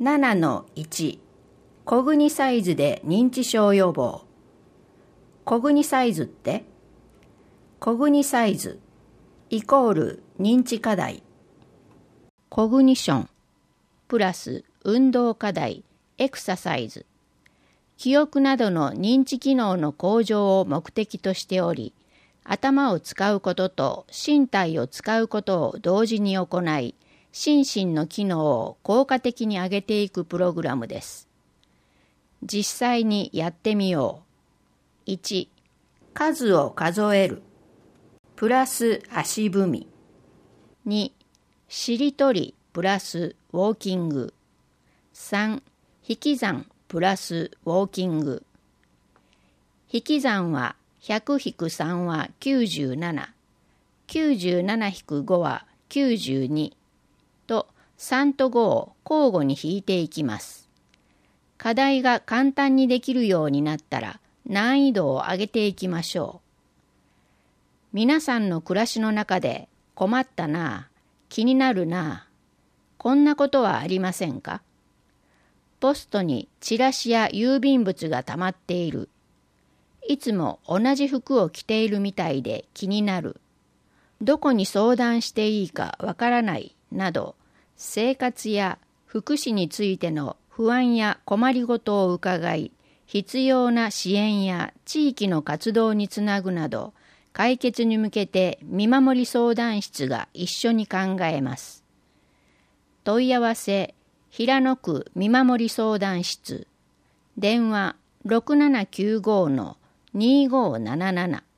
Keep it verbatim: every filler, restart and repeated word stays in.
ななのいち コグニサイズで認知症予防。コグニサイズってコグニサイズイコール認知課題。コグニションプラス運動課題エクササイズ。記憶などの認知機能の向上を目的としており、頭を使うことと身体を使うことを同時に行い、心身の機能を効果的に上げていくプログラムです。実際にやってみよう。いち、数を数える。プラス足踏み。に、しりとりプラスウォーキング。さん、引き算プラスウォーキング。引き算は ひゃくひくさん はきゅうじゅうなな、きゅうじゅうななひくご はきゅうじゅうにとさんとごを交互に引いていきます。課題が簡単にできるようになったら難易度を上げていきましょう。皆さんの暮らしの中で困ったなあ、気になるなあ、こんなことはありませんか？ポストにチラシや郵便物がたまっている。いつも同じ服を着ているみたいで気になる。どこに相談していいかわからないなど、生活や福祉についての不安や困りごとを伺い、必要な支援や地域の活動につなぐなど、解決に向けて見守り相談室が一緒に考えます。問い合わせ、平野区見守り相談室。電話ろくななきゅうごのにごーなななな。